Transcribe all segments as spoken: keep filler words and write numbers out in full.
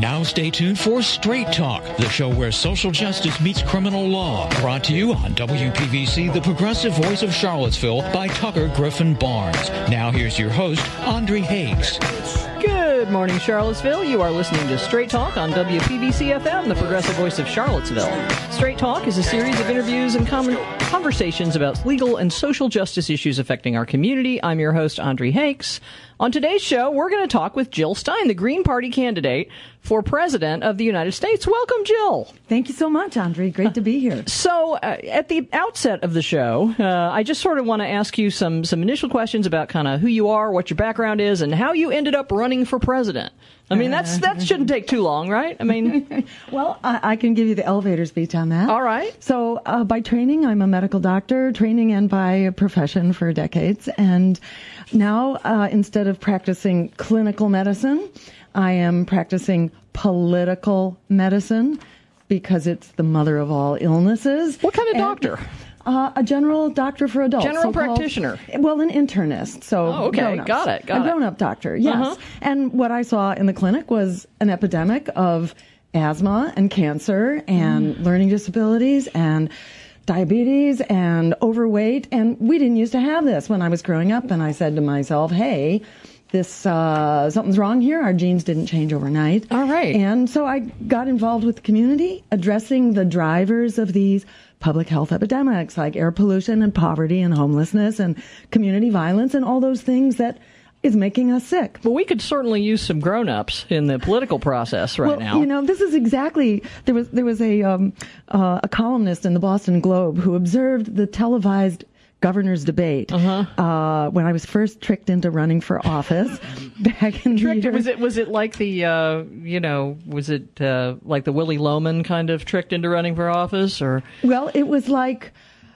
Now stay tuned for Straight Talk, the show where social justice meets criminal law. Brought to you on W P V C, the progressive voice of Charlottesville, by Tucker Griffin Barnes. Now here's your host, Andre Hakes. Good morning, Charlottesville. You are listening to Straight Talk on W P V C F M, the progressive voice of Charlottesville. Straight Talk is a series of interviews and com- conversations about legal and social justice issues affecting our community. I'm your host, Andre Hakes. On today's show, we're going to talk with Jill Stein, the Green Party candidate for President of the United States. Welcome, Jill. Thank you so much, Andre. Great to be here. So, uh, at the outset of the show, uh, I just sort of want to ask you some, some initial questions about kind of who you are, what your background is, and how you ended up running for president. I mean, that's that shouldn't take too long, right? I mean, well, I, I can give you the elevator speech on that. All right. So, uh, by training, I'm a medical doctor, training and by profession for decades. And now, uh, instead of practicing clinical medicine, I am practicing political medicine because it's the mother of all illnesses. What kind of and, doctor? Uh, a general doctor for adults. General practitioner. Well, an internist. So oh, okay, grown-ups. got it, got a it. A grown-up doctor, yes. Uh-huh. And what I saw in the clinic was an epidemic of asthma and cancer and mm. learning disabilities and diabetes and overweight. And we didn't used to have this when I was growing up. And I said to myself, hey, this uh, something's wrong here. Our genes didn't change overnight. All right. And so I got involved with the community, addressing the drivers of these public health epidemics like air pollution and poverty and homelessness and community violence and all those things that is making us sick. Well, we could certainly use some grown-ups in the political process right well, now. You know, this is exactly, there was there was a um, uh, a columnist in the Boston Globe who observed the televised governor's debate uh-huh. uh, when I was first tricked into running for office back in tricked, the year. Was it was it like the uh, you know was it uh, like the Willie Loman kind of tricked into running for office or? Well, it was like.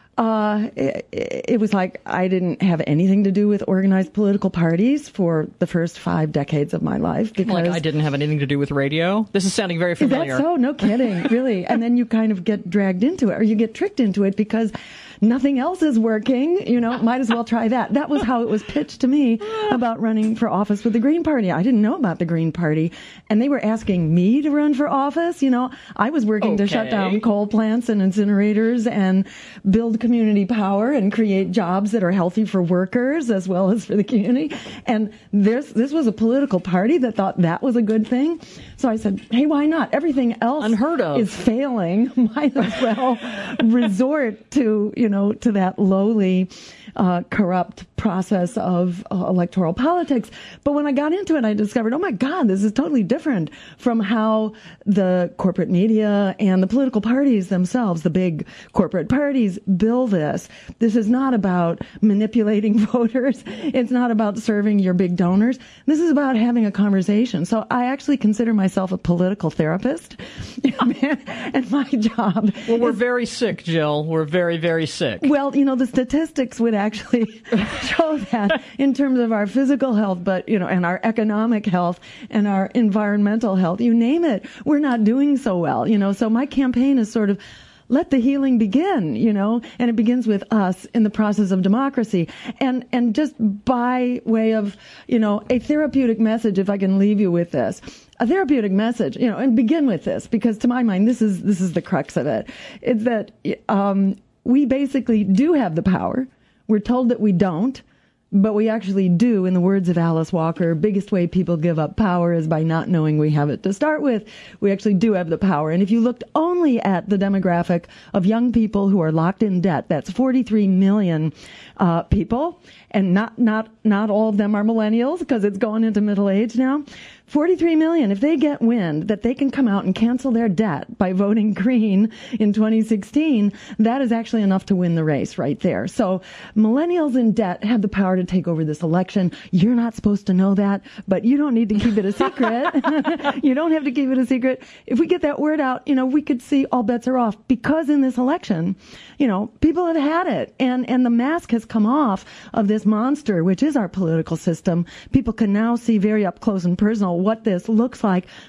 Uh, it, it was like I didn't have anything to do with organized political parties for the first five decades of my life. Because like I didn't have anything to do with radio? This is sounding very familiar. Is that so? No kidding, really. And then you kind of get dragged into it, or you get tricked into it because nothing else is working. You know, might as well try that. That was how it was pitched to me about running for office with the Green Party. I didn't know about the Green Party, and they were asking me to run for office. You know, I was working okay. to shut down coal plants and incinerators and build community power and create jobs that are healthy for workers as well as for the community. And this this was a political party that thought that was a good thing. So I said, hey, why not? Everything else Unheard of. is failing. Might as well resort to, you know, to that lowly, uh, corrupt process of uh, electoral politics. But when I got into it, I discovered, oh my God, this is totally different from how the corporate media and the political parties themselves, the big corporate parties, bill this. This is not about manipulating voters. It's not about serving your big donors. This is about having a conversation. So I actually consider myself a political therapist. And my job. Well, we're is, very sick, Jill. We're very, very sick. Well, you know, the statistics would actually show that in terms of our physical health, but, you know, and our economic health and our environmental health, you name it, we're not doing so well, you know. So my campaign is sort of, let the healing begin, you know, and it begins with us in the process of democracy. And, and just by way of, you know, a therapeutic message, if I can leave you with this, a therapeutic message, you know, and begin with this, because to my mind, this is, this is the crux of it. It's that, um, we basically do have the power. We're told that we don't. But we actually do, in the words of Alice Walker, biggest way people give up power is by not knowing we have it to start with. We actually do have the power. And if you looked only at the demographic of young people who are locked in debt, that's forty-three million uh, people, and not, not, not all of them are millennials because it's going into middle age now. forty-three million, if they get wind that they can come out and cancel their debt by voting green in twenty sixteen, that is actually enough to win the race right there. So millennials in debt have the power to take over this election. You're not supposed to know that, but you don't need to keep it a secret. You don't have to keep it a secret. If we get that word out, you know, we could see all bets are off, because in this election, you know, people have had it, and, and the mask has come off of this monster, which is our political system. People can now see very up close and personal what this looks like.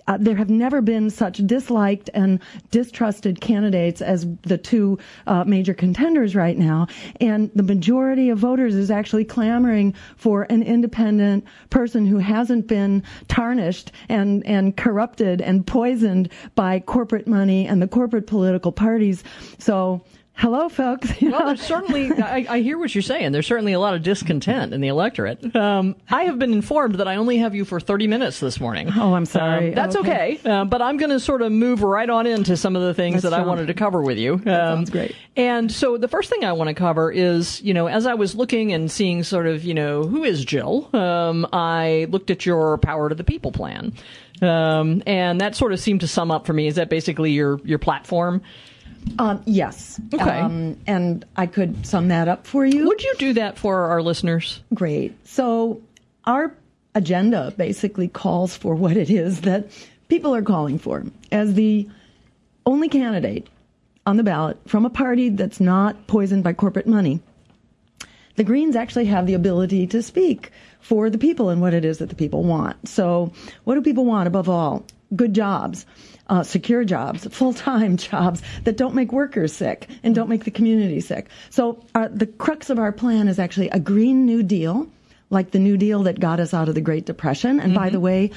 uh, there have never been such disliked and distrusted candidates as the two uh, major contenders right now. And the majority of voters is actually clamoring for an independent person who hasn't been tarnished and, and corrupted and poisoned by corporate money and the corporate political parties. So, hello, folks. Well, there's certainly, I, I hear what you're saying. There's certainly a lot of discontent in the electorate. Um, I have been informed that I only have you for thirty minutes this morning. Oh, I'm sorry. Um, that's okay. okay. Uh, but I'm going to sort of move right on into some of the things that's that strong. I wanted to cover with you. Um, that sounds great. And so the first thing I want to cover is, you know, as I was looking and seeing sort of, you know, who is Jill, um, I looked at your Power to the People plan. Um, and that sort of seemed to sum up for me. Is that basically your, your platform? Um, yes. Okay. Um, and I could sum that up for you. Would you do that for our listeners? Great. So our agenda basically calls for what it is that people are calling for. As the only candidate on the ballot from a party that's not poisoned by corporate money, the Greens actually have the ability to speak for the people and what it is that the people want. So what do people want above all? Good jobs. Uh, secure jobs, full-time jobs that don't make workers sick and don't make the community sick. So our, the crux of our plan is actually a Green New Deal, like the New Deal that got us out of the Great Depression. And mm-hmm. by the way,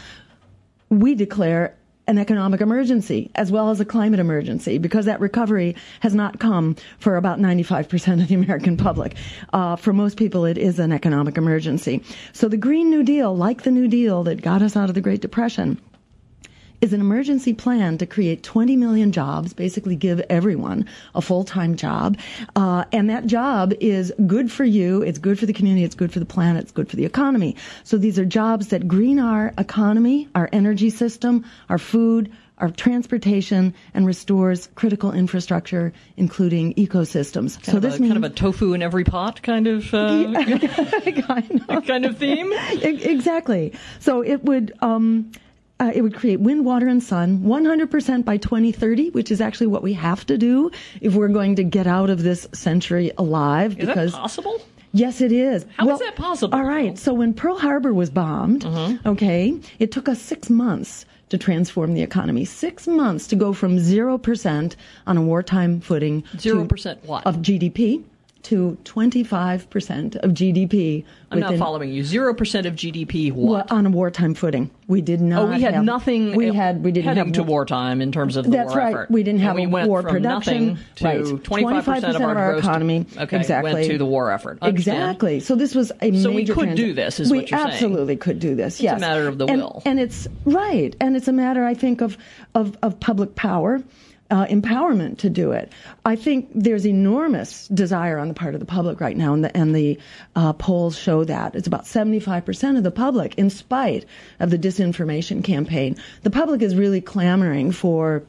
we declare an economic emergency as well as a climate emergency because that recovery has not come for about ninety-five percent of the American public. Uh, for most people, it is an economic emergency. So the Green New Deal, like the New Deal that got us out of the Great Depression, is an emergency plan to create twenty million jobs, basically give everyone a full-time job. Uh, and that job is good for you, it's good for the community, it's good for the planet, it's good for the economy. So these are jobs that green our economy, our energy system, our food, our transportation, and restores critical infrastructure, including ecosystems. Kind so of this a, means kind of a tofu in every pot kind of uh, kind of kind of theme. Exactly. So it would. Um, Uh, it would create wind, water, and sun one hundred percent by twenty thirty, which is actually what we have to do if we're going to get out of this century alive. Is because, that possible? Yes, it is. How well, is that possible? All right. So when Pearl Harbor was bombed, mm-hmm. okay, it took us six months to transform the economy. Six months to go from zero percent on a wartime footing. Zero percent what? Of G D P. To twenty-five percent of G D P. I'm not following you. Zero percent of G D P what? Well, on a wartime footing. We did not Oh, we had have, nothing we had, we didn't heading have, to wartime in terms of the that's war right. effort. We didn't have and we a went war from production. Nothing to right. twenty-five percent of our, of our gross economy. Okay, exactly. went to the war effort. Understand? Exactly. So this was a so major we could transi- do this, is we what you're saying. We absolutely could do this, yes. It's a matter of the and, will. And it's, right. And it's a matter, I think, of, of, of public power. Uh, empowerment to do it. I think there's enormous desire on the part of the public right now, and the, and the uh, polls show that. It's about seventy-five percent of the public, in spite of the disinformation campaign. The public is really clamoring for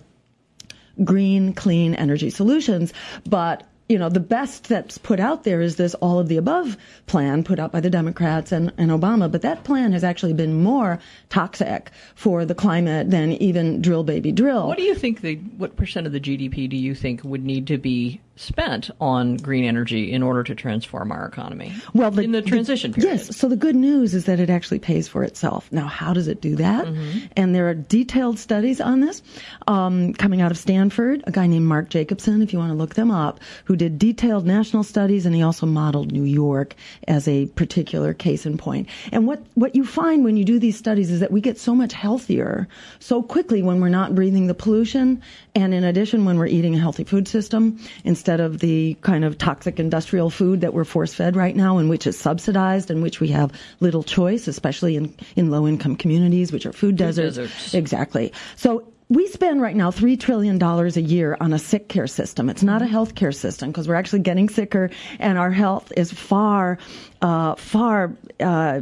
green, clean energy solutions, but you know, the best that's put out there is this all of the above plan put out by the Democrats and, and Obama. But that plan has actually been more toxic for the climate than even drill, baby, drill. What do you think the, what percent of the G D P do you think would need to be spent on green energy in order to transform our economy? Well, the, in the transition the, period. Yes. So the good news is that it actually pays for itself. Now, how does it do that? Mm-hmm. And there are detailed studies on this um, coming out of Stanford, a guy named Mark Jacobson, if you want to look them up, who did detailed national studies, and he also modeled New York as a particular case in point. And what, what you find when you do these studies is that we get so much healthier so quickly when we're not breathing the pollution, and in addition, when we're eating a healthy food system, instead of the kind of toxic industrial food that we're force-fed right now, and which is subsidized, and which we have little choice, especially in, in low-income communities, which are food, food deserts. deserts. Exactly. So we spend right now three trillion dollars a year on a sick care system. It's not a health care system because we're actually getting sicker, and our health is far, uh, far, uh,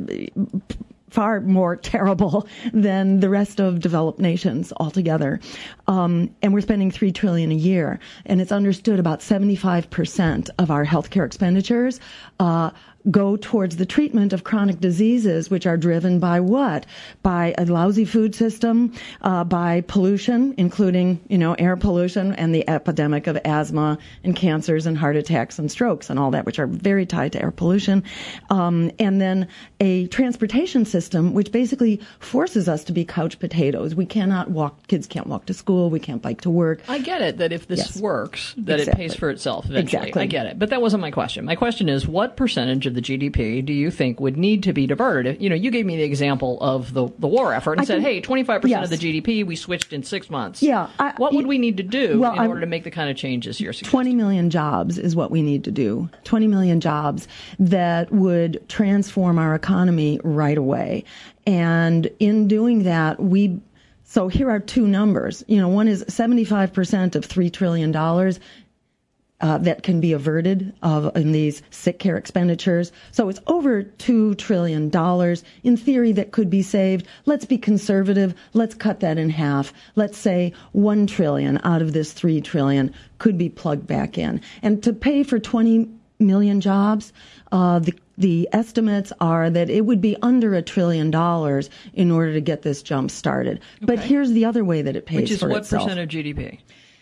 far more terrible than the rest of developed nations altogether. Um, and we're spending three trillion dollars a year. And it's understood about seventy-five percent of our healthcare expenditures uh, go towards the treatment of chronic diseases, which are driven by what? By a lousy food system, uh, by pollution, including, you know, air pollution and the epidemic of asthma and cancers and heart attacks and strokes and all that, which are very tied to air pollution. Um, and then a transportation system, which basically forces us to be couch potatoes. We cannot walk, kids can't walk to school, we can't bike to work. I get it, that if this yes. works, that exactly. it pays for itself eventually. Exactly. I get it. But that wasn't my question. My question is, what percentage of the G D P do you think would need to be diverted? You know, you gave me the example of the, the war effort and I said, think, hey, twenty-five percent yes. of the G D P, we switched in six months. Yeah. I, what would we need to do well, in I, order to make the kind of changes you're suggesting? twenty million jobs is what we need to do. twenty million jobs that would transform our economy right away. And in doing that, we, so here are two numbers. You know, one is seventy-five percent of three trillion dollars. Uh, that can be averted of in these sick care expenditures. So it's over two trillion dollars. In theory, that could be saved. Let's be conservative. Let's cut that in half. Let's say one trillion out of this three trillion could be plugged back in. And to pay for twenty million jobs, uh, the the estimates are that it would be under a trillion dollars in order to get this jump started. Okay. But here's the other way that it pays for itself. Which is what percent of G D P?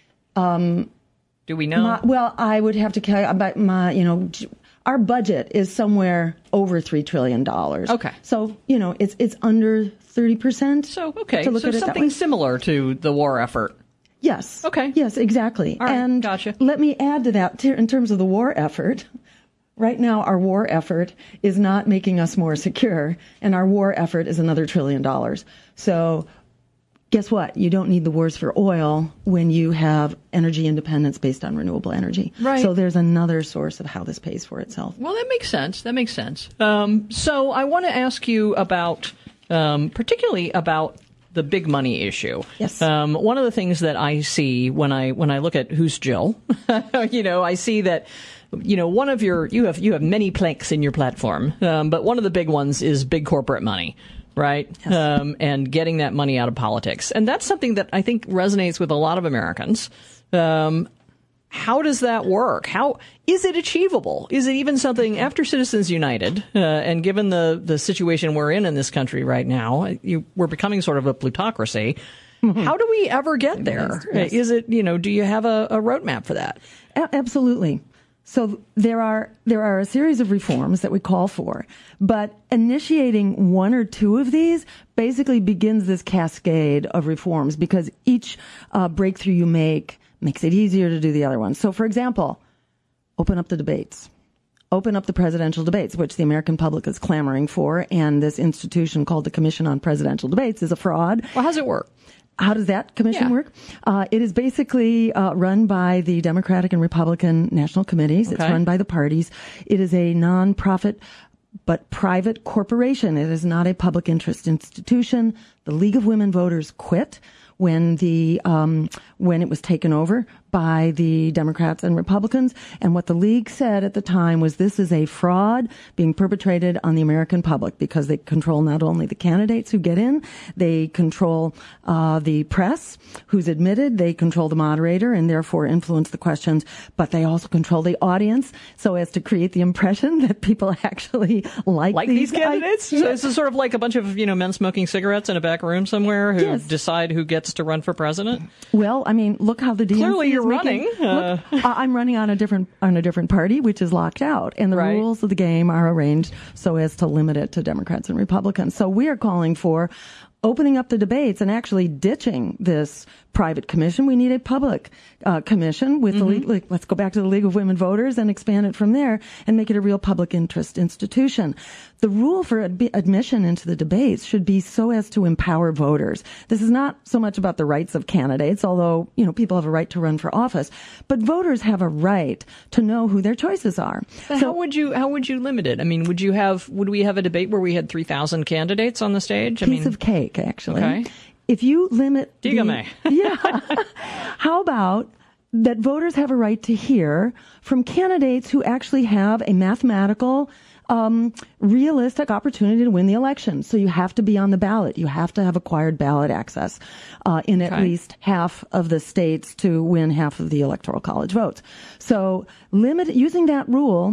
Um, Do we know? My, well, I would have to calculate about my, you know, our budget is somewhere over three trillion dollars. Okay. So, you know, it's it's under thirty percent. So, okay. To look so at it something similar to the war effort. Yes. Okay. Yes, exactly. All right, and gotcha. Let me add to that, in terms of the war effort. Right now, our war effort is not making us more secure, and our war effort is another trillion dollars. So guess what? You don't need the wars for oil when you have energy independence based on renewable energy. Right. So there's another source of how this pays for itself. Well, that makes sense. That makes sense. Um, so I want to ask you about, um, particularly about the big money issue. Yes. Um, one of the things that I see when I when I look at Who's Jill, you know, I see that, you know, one of your you have you have many planks in your platform, um, but one of the big ones is big corporate money. Right. Yes. Um, and getting that money out of politics. And that's something that I think resonates with a lot of Americans. Um, how does that work? How is it achievable? Is it even something after Citizens United? Uh, and given the, the situation we're in in this country right now, you, we're becoming sort of a plutocracy. Mm-hmm. How do we ever get there? Yes. Is it, you know, do you have a, a roadmap for that? A- absolutely. So there are there are a series of reforms that we call for, but initiating one or two of these basically begins this cascade of reforms because each uh, breakthrough you make makes it easier to do the other ones. So, for example, open up the debates. Open up the presidential debates, which the American public is clamoring for, and this institution called the Commission on Presidential Debates is a fraud. Well, how does it work? How does that commission yeah. work? Uh, it is basically uh, run by the Democratic and Republican national committees. Okay. It's run by the parties. It is a nonprofit but private corporation. It is not a public interest institution. The League of Women Voters quit when the um, when it was taken over by the Democrats and Republicans. And what the League said at the time was this is a fraud being perpetrated on the American public because they control not only the candidates who get in, they control uh, the press who's admitted, they control the moderator and therefore influence the questions, but they also control the audience so as to create the impression that people actually like, like these, these candidates. I, so it's sort of like a bunch of, you know, men smoking cigarettes in a back room somewhere who yes. decide who gets to run for president. Well, I mean, look how the D N C Clearly is you're making, running. Uh, look, I'm running on a different on a different party, which is locked out, and the right. rules of the game are arranged so as to limit it to Democrats and Republicans. So we are calling for opening up the debates and actually ditching this private commission. We need a public uh, commission with mm-hmm. the League. Like, let's go back to the League of Women Voters and expand it from there and make it a real public interest institution. The rule for ad- admission into the debates should be so as to empower voters. This is not so much about the rights of candidates, although, you know, people have a right to run for office, but voters have a right to know who their choices are. So how would you how would you limit it? I mean, would you have would we have a debate where we had three thousand candidates on the stage? I Piece mean, of cake, actually. Okay. If you limit Dígame. the, yeah. How about that voters have a right to hear from candidates who actually have a mathematical, um, realistic opportunity to win the election. So you have to be on the ballot. You have to have acquired ballot access uh, in at okay. least half of the states to win half of the Electoral College votes. So limit using that rule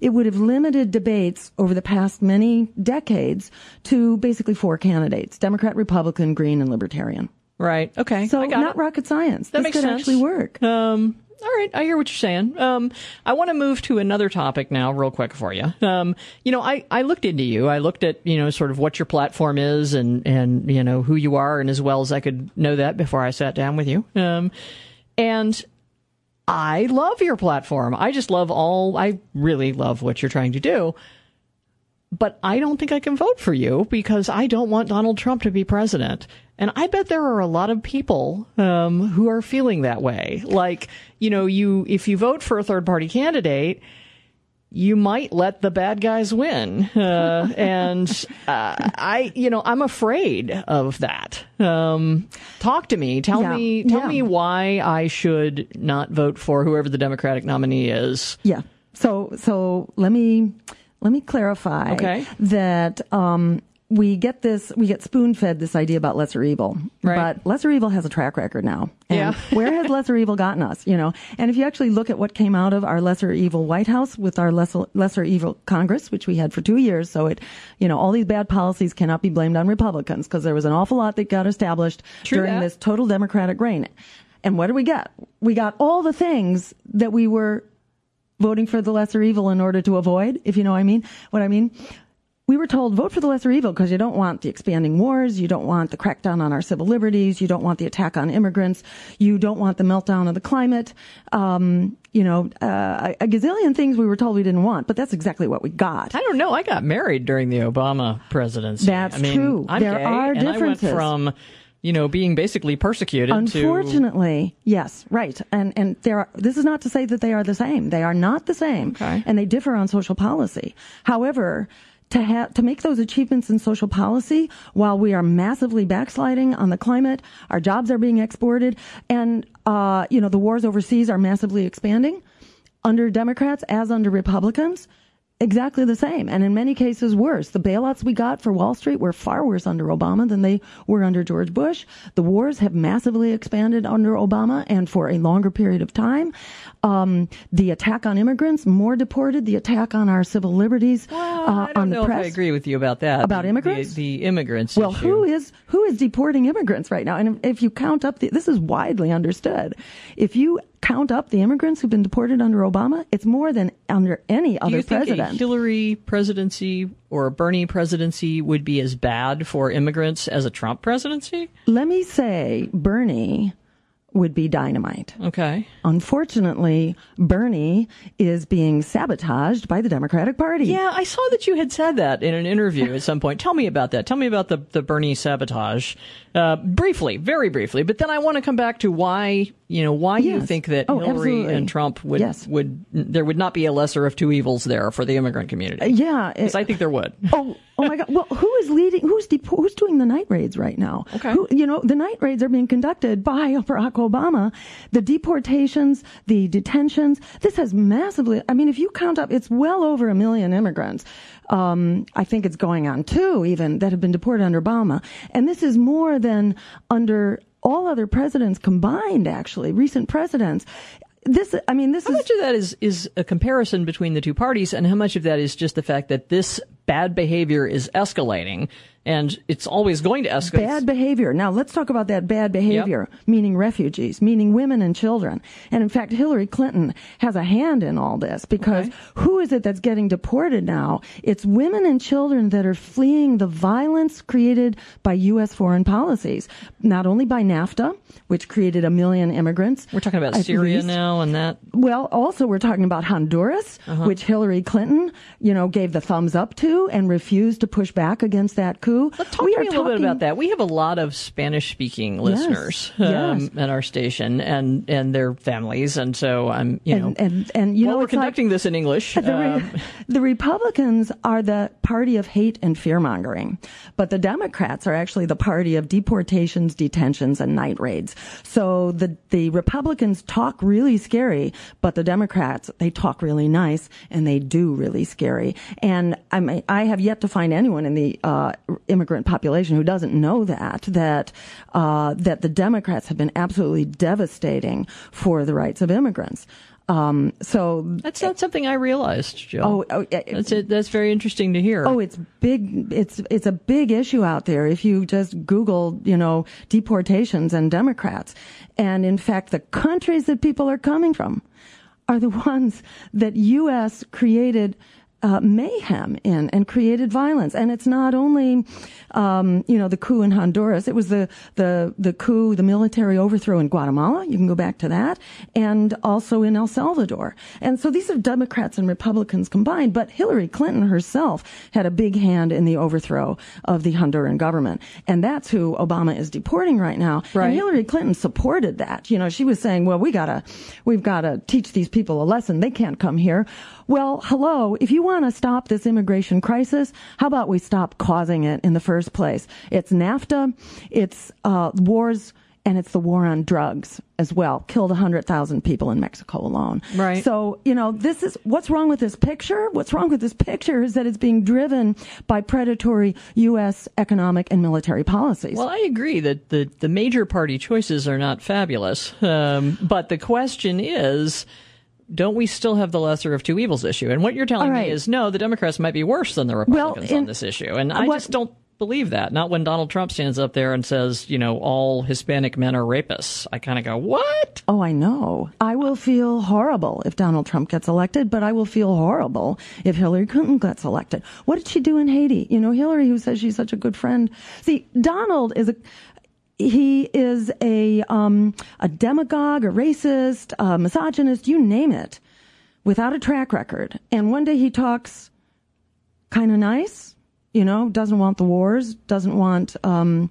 it would have limited debates over the past many decades to basically four candidates: Democrat, Republican, Green, and Libertarian. Right. Okay. So I got not it. rocket science. That this makes could sense. actually work. Um, all right. I hear what you're saying. Um, I want to move to another topic now real quick for you. Um, you know, I, I looked into you. I looked at, you know, sort of what your platform is and, and, you know, who you are, and as well as I could know that before I sat down with you. Um, and I love your platform. I just love all, I really love what you're trying to do. But I don't think I can vote for you because I don't want Donald Trump to be president. And I bet there are a lot of people um, who are feeling that way. Like, you know, you if you vote for a third party candidate, you might let the bad guys win. Uh, and uh, I, you know, I'm afraid of that. Um, talk to me. Tell Yeah. me. Tell Yeah. me why I should not vote for whoever the Democratic nominee is. Yeah. So so let me let me clarify Okay. that um, we get this we get spoon fed this idea about lesser evil, Right. but lesser evil has a track record now. And Yeah. where has lesser evil gotten us? You know, and if you actually look at what came out of our lesser evil White House with our lesser lesser evil Congress, which we had for two years, so it, you know, all these bad policies cannot be blamed on Republicans because there was an awful lot that got established True during that. this total Democratic reign. And what did we get? We got all the things that we were voting for the lesser evil in order to avoid, if you know what I mean. What I mean, we were told vote for the lesser evil because you don't want the expanding wars, you don't want the crackdown on our civil liberties, you don't want the attack on immigrants, you don't want the meltdown of the climate. Um, you know, uh, a gazillion things we were told we didn't want, but that's exactly what we got. I don't know. I got married during the Obama presidency. That's I mean, true. I'm There gay, are and differences. I went from, you know, being basically persecuted to... Unfortunately, yes, right. And and there are, this is not to say that they are the same. They are not the same. Okay. And they differ on social policy. However, to have to make those achievements in social policy while we are massively backsliding on the climate, our jobs are being exported, and uh, you know, the wars overseas are massively expanding under Democrats as under Republicans. Exactly the same, and in many cases worse. The bailouts we got for Wall Street were far worse under Obama than they were under George Bush. The wars have massively expanded under Obama and for a longer period of time. Um, the attack on immigrants, more deported. The attack on our civil liberties, Well, uh, I don't on know the press. if I agree with you about that. About The- immigrants? The, the immigrants Well, issue. who is who is deporting immigrants right now? And if, if you count up, the, this is widely understood. If you count up the immigrants who've been deported under Obama, it's more than under any Do other you think president. a Hillary presidency or a Bernie presidency would be as bad for immigrants as a Trump presidency? Let me say, Bernie would be dynamite. Okay. Unfortunately, Bernie is being sabotaged by the Democratic Party. Yeah, I saw that you had said that in an interview at some point. Tell me about that. Tell me about the, the Bernie sabotage. Uh, briefly, very briefly. But then I want to come back to why, you know, why you Yes. think that Oh, Hillary absolutely. and Trump would, Yes. would, there would not be a lesser of two evils there for the immigrant community. Yeah. Because it- I think there would. Oh, oh my God! Well, who is leading? Who's depo- who's doing the night raids right now? Okay. Who, you know, the night raids are being conducted by Barack Obama. The deportations, the detentions. This has massively. I mean, if you count up, it's well over a million immigrants. Um, I think it's going on two even that have been deported under Obama, and this is more than under all other presidents combined. Actually, recent presidents. This, I mean, this How is. much of that is, is a comparison between the two parties, and how much of that is just the fact that this bad behavior is escalating, and it's always going to escalate? Bad behavior. Now, let's talk about that bad behavior, meaning refugees, meaning women and children. And in fact, Hillary Clinton has a hand in all this because Okay. who is it that's getting deported now? It's women and children that are fleeing the violence created by U S foreign policies, not only by NAFTA, which created a million immigrants. We're talking about at Syria least. now and that. Well, also we're talking about Honduras, Uh-huh. which Hillary Clinton, you know, gave the thumbs up to and refused to push back against that coup. Let's talk We to are me a little bit talking- about that. We have a lot of Spanish-speaking listeners um, yes. at our station, and, and their families, and so I'm, you know, And and, and you while know, we're it's like- conducting this in English. The, re- um, the Republicans are the party of hate and fear-mongering, but the Democrats are actually the party of deportations, detentions, and night raids. So the, the Republicans talk really scary, but the Democrats, they talk really nice, and they do really scary. And I mean, I have yet to find anyone in the uh, immigrant population who doesn't know that, that, uh, that the Democrats have been absolutely devastating for the rights of immigrants. Um, so that's not something I realized, Jill. Oh, oh that's it. That's very interesting to hear. Oh, it's big. It's it's a big issue out there. If you just Google, you know, deportations and Democrats, and in fact, the countries that people are coming from are the ones that U S created uh, mayhem in and created violence. And it's not only, um, you know, the coup in Honduras. It was the, the, the coup, the military overthrow in Guatemala. You can go back to that. And also in El Salvador. And so these are Democrats and Republicans combined. But Hillary Clinton herself had a big hand in the overthrow of the Honduran government. And that's who Obama is deporting right now. Right. And Hillary Clinton supported that. You know, she was saying, well, we gotta, we've gotta teach these people a lesson. They can't come here. Well, hello, if you want to stop this immigration crisis, how about we stop causing it in the first place? It's NAFTA, it's uh, wars, and it's the war on drugs as well. Killed one hundred thousand people in Mexico alone. Right. So, you know, this is, what's wrong with this picture? What's wrong with this picture is that it's being driven by predatory U S economic and military policies. Well, I agree that the, the major party choices are not fabulous. Um, but the question is, don't we still have the lesser of two evils issue? And what you're telling right. me is, no, the Democrats might be worse than the Republicans well, in, on this issue. And I what, just don't believe that. Not when Donald Trump stands up there and says, you know, all Hispanic men are rapists. I kind of go, what? Oh, I know. I will feel horrible if Donald Trump gets elected, but I will feel horrible if Hillary Clinton gets elected. What did she do in Haiti? You know, Hillary, who says she's such a good friend. See, Donald is a... He is a um, a demagogue, a racist, a misogynist, you name it, without a track record. And one day he talks kind of nice, you know, doesn't want the wars, doesn't want, um,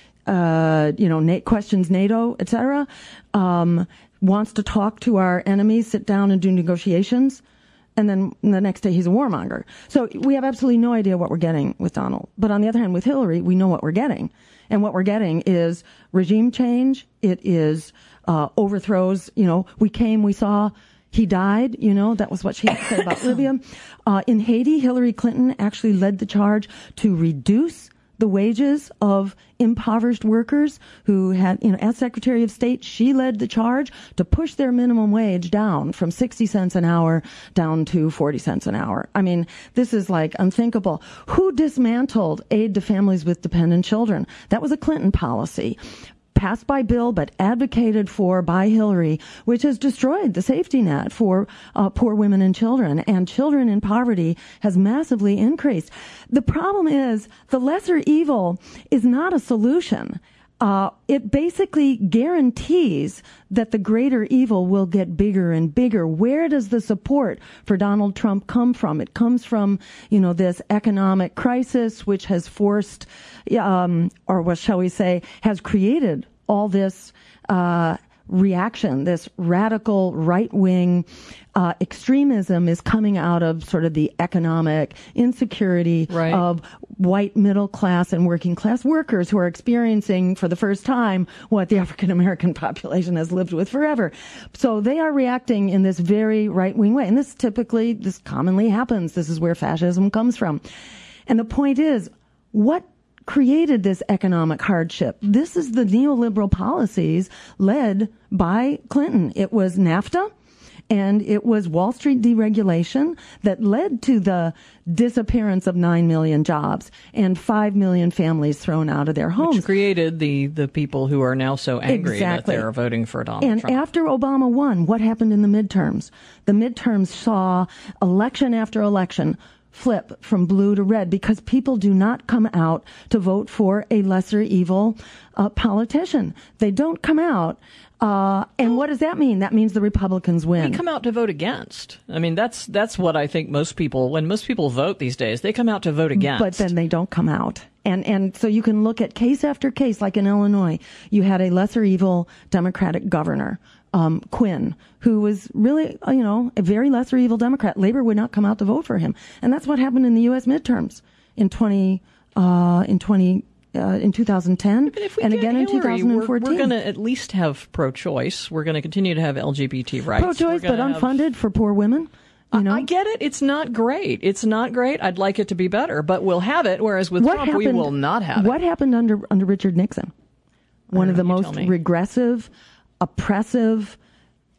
uh, you know, na- questions NATO, et cetera, um, wants to talk to our enemies, sit down and do negotiations. And then the next day he's a warmonger. So we have absolutely no idea what we're getting with Donald. But on the other hand, with Hillary, we know what we're getting. And what we're getting is regime change. It is uh, overthrows. You know, we came, we saw, he died. You know, that was what she had to say about Libya. Uh, in Haiti, Hillary Clinton actually led the charge to reduce the wages of impoverished workers who had, you know, as Secretary of State, she led the charge to push their minimum wage down from sixty cents an hour down to forty cents an hour. I mean, this is like unthinkable. Who dismantled aid to families with dependent children? That was a Clinton policy. Passed by Bill, but advocated for by Hillary, which has destroyed the safety net for uh, poor women and children. And children in poverty has massively increased. The problem is the lesser evil is not a solution. Uh, it basically guarantees that the greater evil will get bigger and bigger. Where does the support for Donald Trump come from? It comes from, you know, this economic crisis, which has forced, um, or what shall we say, has created all this uh, reaction, this radical right-wing uh, extremism is coming out of sort of the economic insecurity right. of white middle-class and working-class workers who are experiencing for the first time what the African-American population has lived with forever. So they are reacting in this very right-wing way. And this typically, this commonly happens. This is where fascism comes from. And the point is, what created this economic hardship? This is the neoliberal policies led by Clinton. It was NAFTA and it was Wall Street deregulation that led to the disappearance of nine million jobs and five million families thrown out of their homes. Which created the, the people who are now so angry exactly. that they're voting for Donald and Trump. And after Obama won, what happened in the midterms? The midterms saw election after election flip from blue to red because people do not come out to vote for a lesser evil uh, politician. They don't come out. Uh, and what does that mean? That means the Republicans win. They come out to vote against. I mean, that's that's what I think most people, when most people vote these days, they come out to vote against. But then they don't come out. And and so you can look at case after case, like in Illinois, you had a lesser evil Democratic governor, um, Quinn, who was really, you know, a very lesser evil Democrat. Labor would not come out to vote for him. And that's what happened in the U S midterms in twenty, uh, in twenty, uh, in two thousand ten and again in two thousand fourteen. We're, we're going to at least have pro-choice. We're going to continue to have L G B T rights. Pro-choice, but unfunded have... for poor women. You know? I get it. It's not great. It's not great. I'd like it to be better, but we'll have it. Whereas with what Trump, happened, we will not have it. What happened under under Richard Nixon? One of the know, most regressive, oppressive,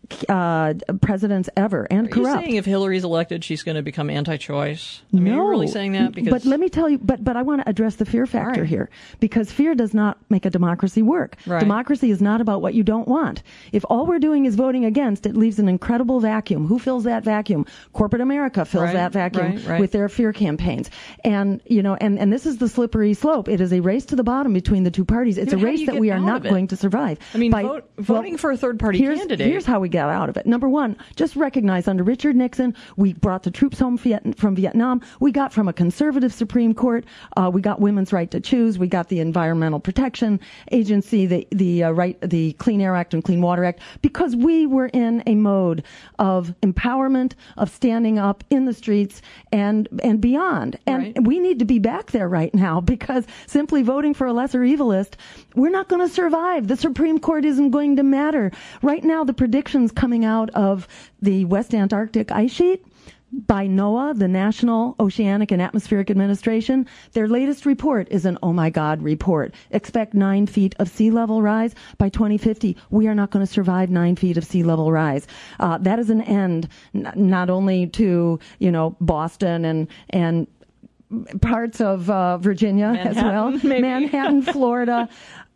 uh, presidents ever, and Are corrupt. you saying if Hillary's elected, she's going to become anti-choice? I mean, no. Are you really saying that? Because But let me tell you, but, but I want to address the fear factor right. here, because fear does not make a democracy work. Right. Democracy is not about what you don't want. If all we're doing is voting against, it leaves an incredible vacuum. Who fills that vacuum? Corporate America fills Right, that vacuum right, right. with their fear campaigns. And, you know, and, and this is the slippery slope. It is a race to the bottom between the two parties. It's Yeah, a how do race you that get we are out not of it? going to survive. I mean, By- vote, voting well, for a third-party here's, candidate. Here's how we get out of it. Number one, just recognize under Richard Nixon, we brought the troops home Viet- from Vietnam. We got from a conservative Supreme Court, uh, we got women's right to choose. We got the Environmental Protection Agency, the the uh, right, the Clean Air Act and Clean Water Act, because we were in a mode of empowerment, of standing up in the streets and and beyond. And Right. we need to be back there right now, because simply voting for a lesser evilist, we're not going to survive. The Supreme Court isn't going to matter. Right now, the predictions coming out of the West Antarctic ice sheet by NOAA, the National Oceanic and Atmospheric Administration, their latest report is an oh my God report. Expect nine feet of sea level rise by twenty fifty. We are not going to survive nine feet of sea level rise. Uh, that is an end, n- not only to, you know, Boston and, and parts of uh, Virginia as Manhattan, well, maybe. Manhattan, Florida.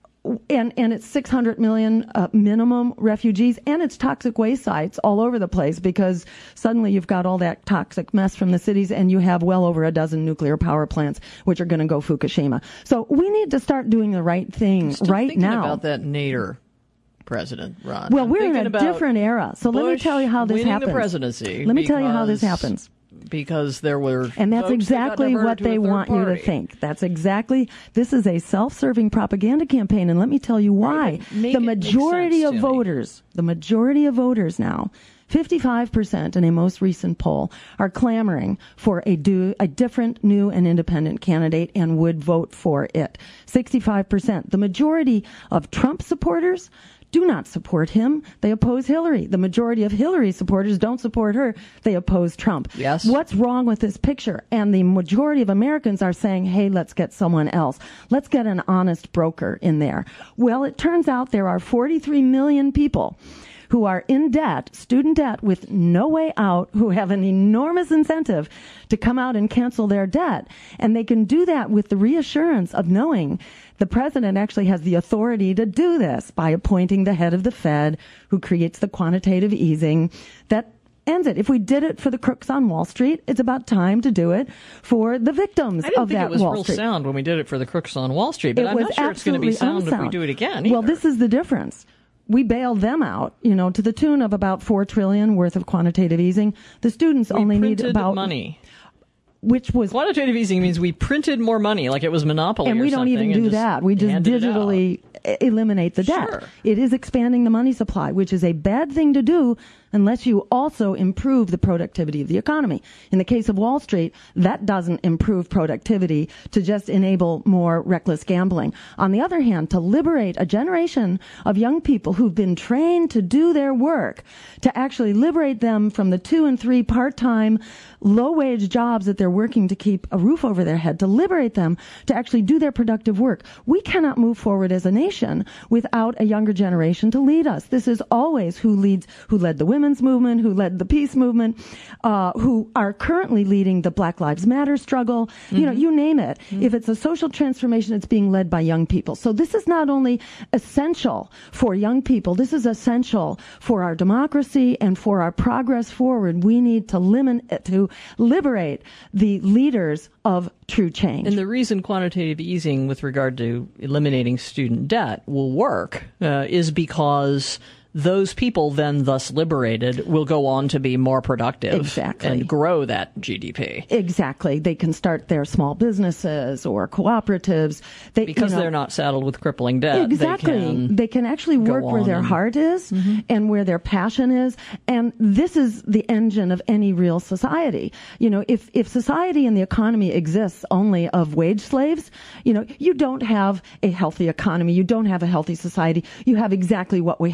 And and it's six hundred million uh, minimum refugees, and it's toxic waste sites all over the place, because suddenly you've got all that toxic mess from the cities, and you have well over a dozen nuclear power plants which are going to go Fukushima. So we need to start doing the right thing Still right thinking now. about that Nader president, Ron. Well, I'm we're in thinking a about different era. So let me Bush tell you how this winning happens. the presidency. Let me tell you how this because- happens. Because there were And that's votes that got exactly diverted what to a they third want you to party. think. That's exactly, this is a self-serving propaganda campaign, and let me tell you why. Right, but make The it make majority sense of to me. voters, the majority of voters now, fifty-five percent in a most recent poll, are clamoring for a, do, a different, new, and independent candidate and would vote for it. sixty-five percent. The majority of Trump supporters do not support him. They oppose Hillary. The majority of Hillary supporters don't support her. They oppose Trump. Yes. What's wrong with this picture? And the majority of Americans are saying, hey, let's get someone else. Let's get an honest broker in there. Well, it turns out there are forty-three million people who are in debt, student debt, with no way out, who have an enormous incentive to come out and cancel their debt. And they can do that with the reassurance of knowing the president actually has the authority to do this by appointing the head of the Fed, who creates the quantitative easing that ends it. If we did it for the crooks on Wall Street, it's about time to do it for the victims I didn't of think that it was Wall real Street. sound when we did it for the crooks on Wall Street, but It I'm was not sure it's going to be absolutely sound if we unsound. do it again. Well, either. this is the difference. We bailed them out, you know, to the tune of about four trillion worth of quantitative easing. The students we only need printed about money. which was, Quantitative easing means we printed more money, like it was Monopoly. and or we don't something, even and do that. We just handed it out. digitally e- eliminate the debt. Sure. It is expanding the money supply, which is a bad thing to do unless you also improve the productivity of the economy. In the case of Wall Street, that doesn't improve productivity to just enable more reckless gambling. On the other hand, to liberate a generation of young people who've been trained to do their work, to actually liberate them from the two and three part-time, low-wage jobs that they're working to keep a roof over their head, to liberate them to actually do their productive work. We cannot move forward as a nation without a younger generation to lead us. This is always who leads, who led the women's movement, who led the peace movement, uh, who are currently leading the Black Lives Matter struggle. Mm-hmm. You know, you name it. Mm-hmm. If it's a social transformation, it's being led by young people. So this is not only essential for young people, this is essential for our democracy and for our progress forward. We need to limit, to liberate the leaders of true change. And the reason quantitative easing with regard to eliminating student debt will work uh, is because those people then thus liberated will go on to be more productive exactly. and grow that G D P. Exactly. They can start their small businesses or cooperatives. They, because you know, they're not saddled with crippling debt. Exactly. They can, they can actually work where their and, heart is mm-hmm. and where their passion is. And this is the engine of any real society. You know, if, if society and the economy exists only of wage slaves, you know, you don't have a healthy economy. You don't have a healthy society. You have exactly what we have right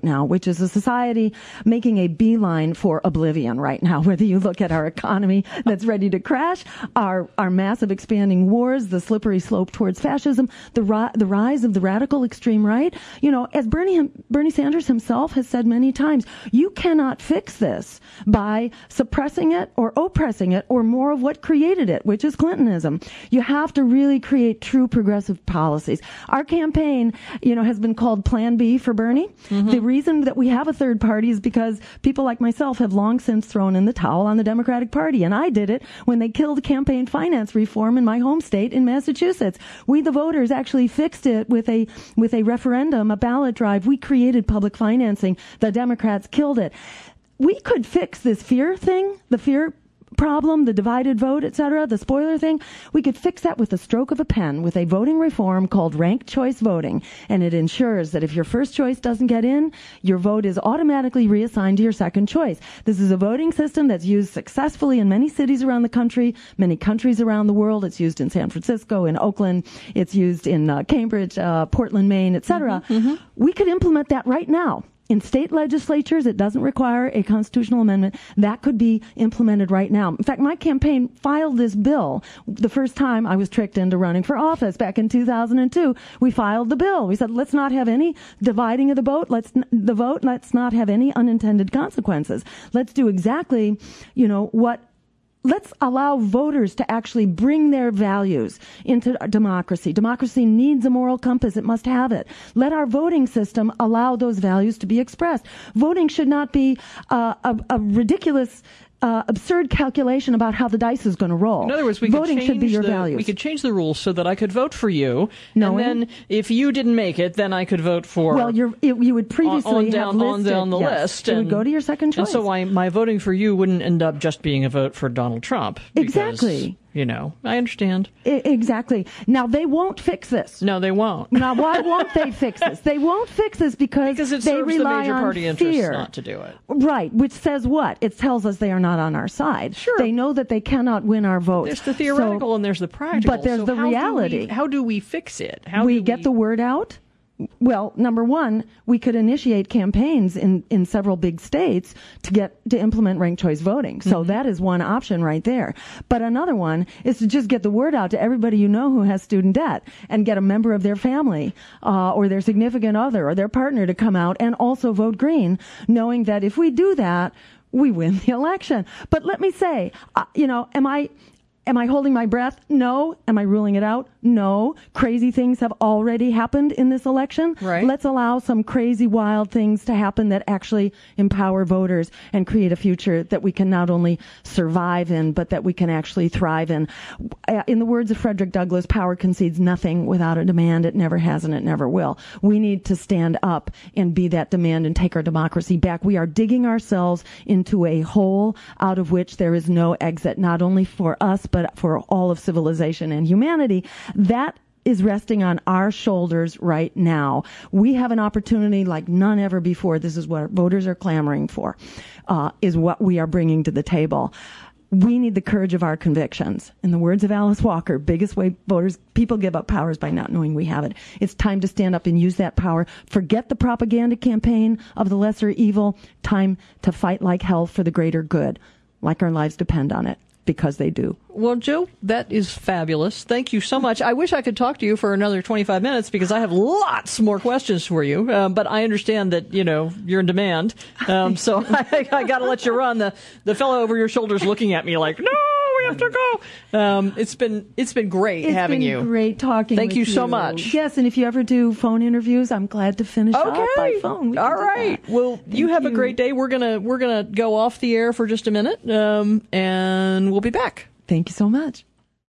right now, which is a society making a beeline for oblivion right now, whether you look at our economy that's ready to crash, our, our massive expanding wars, the slippery slope towards fascism, the, ri- the rise of the radical extreme right. You know, as Bernie, Bernie Sanders himself has said many times, you cannot fix this by suppressing it or oppressing it or more of what created it, which is Clintonism. You have to really create true progressive policies. Our campaign, you know, has been called Plan B for Bernie. Mm-hmm. The reason that we have a third party is because people like myself have long since thrown in the towel on the Democratic Party, and I did it when they killed campaign finance reform in my home state in Massachusetts. We, the voters, actually fixed it with a with a referendum, a ballot drive. We created public financing. The Democrats killed it. We could fix this fear thing, the fear problem, the divided vote, et cetera, the spoiler thing. We could fix that with the stroke of a pen with a voting reform called ranked choice voting. And it ensures that if your first choice doesn't get in, your vote is automatically reassigned to your second choice. This is a voting system that's used successfully in many cities around the country, many countries around the world. It's used in San Francisco, in Oakland. It's used in uh, Cambridge, uh, Portland, Maine, et cetera. Mm-hmm, mm-hmm. We could implement that right now. In state legislatures, it doesn't require a constitutional amendment. That could be implemented right now. In fact, my campaign filed this bill the first time I was tricked into running for office back in two thousand two. We filed the bill. We said, let's not have any dividing of the vote. Let's the vote. Let's not have any unintended consequences. Let's do exactly, you know, what. Let's allow voters to actually bring their values into democracy. Democracy needs a moral compass. It must have it. Let our voting system allow those values to be expressed. Voting should not be uh, a, a ridiculous Uh, absurd calculation about how the dice is going to roll. In other words, we Voting could change should be your the, values. We could change the rules so that I could vote for you, Knowing, and then if you didn't make it, then I could vote for. Well, you're, it, you would previously on, on down, have listed, on down the yes, list. It and, would go to your second choice. And so I, my voting for you wouldn't end up just being a vote for Donald Trump. Because, exactly. You know, I understand. I, exactly. Now, they won't fix this. No, they won't. Now, why won't they fix this? They won't fix this because, because it they serves rely the major on party fear. interests not to do it. Right, which says what? It tells us they are not on our side. Sure. They know that they cannot win our votes. There's the theoretical so, and there's the practical. But there's so the how reality. Do we, how do we fix it? How we do get we... the word out. Well, number one, we could initiate campaigns in, in several big states to get to implement ranked choice voting. So mm-hmm. that is one option right there. But another one is to just get the word out to everybody you know who has student debt and get a member of their family uh, or their significant other or their partner to come out and also vote green, knowing that if we do that, we win the election. But let me say, uh, you know, am I... Am I holding my breath? No. Am I ruling it out? No. Crazy things have already happened in this election. Right. Let's allow some crazy, wild things to happen that actually empower voters and create a future that we can not only survive in, but that we can actually thrive in. In the words of Frederick Douglass, power concedes nothing without a demand. It never has and it never will. We need to stand up and be that demand and take our democracy back. We are digging ourselves into a hole out of which there is no exit, not only for us, but for all of civilization and humanity. That is resting on our shoulders right now. We have an opportunity like none ever before. This is what voters are clamoring for, uh, is what we are bringing to the table. We need the courage of our convictions. In the words of Alice Walker, biggest way voters, people give up power is by not knowing we have it. It's time to stand up and use that power. Forget the propaganda campaign of the lesser evil. Time to fight like hell for the greater good, like our lives depend on it. Because they do. Well, Joe, that is fabulous. Thank you so much. I wish I could talk to you for another twenty-five minutes because I have lots more questions for you. Uh, but I understand that, you know, you're in demand. Um, so I, I got to let you run. The, the fellow over your shoulder's looking at me like, no, we have to go. Um, it's been it's been great it's having been you. Great talking Thank with you you so much. Yes, and if you ever do phone interviews, I'm glad to finish okay. up by phone. We All right. Well, Thank you have you. a great day. We're gonna we're gonna go off the air for just a minute, um, and we'll be back. Thank you so much.